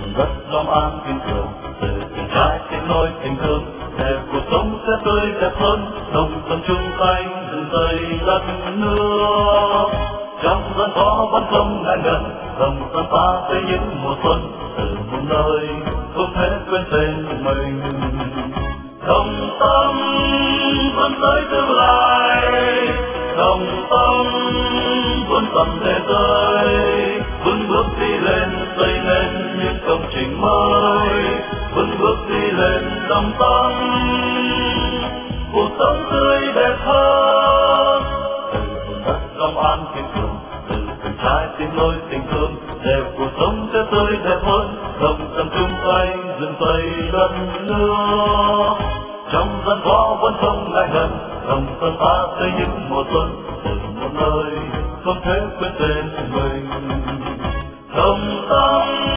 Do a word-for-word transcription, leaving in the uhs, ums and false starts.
đất long an kiên cường, từ tình trái tiếng nói tình thương, để cuộc sống sẽ tươi đẹp hơn, đồng tâm chung tay dựng xây đất nước. Trong gian khó vẫn không ngại ngần, đồng tâm ta xây những mùa xuân, từ một nơi không thể quên tên mình. Đồng tâm vươn tới tương lai, đồng tâm vươn tầm thế giới, vững bước đi lên xây nên những công trình mới, vững bước đi lên đồng tâm cuộc sống tươi đẹp hơn. Từ vùng đất Long An kiên cường, từ từng trái tim nối tình thương, để cuộc sống sẽ tươi đẹp hơn, đồng tâm chung tay dựng xây đất nước. Trong gian khó vẫn không ngại ngần, đồng tâm ta xây những mùa xuân, từ một nơi không thể quên tên mình. Đồng tâm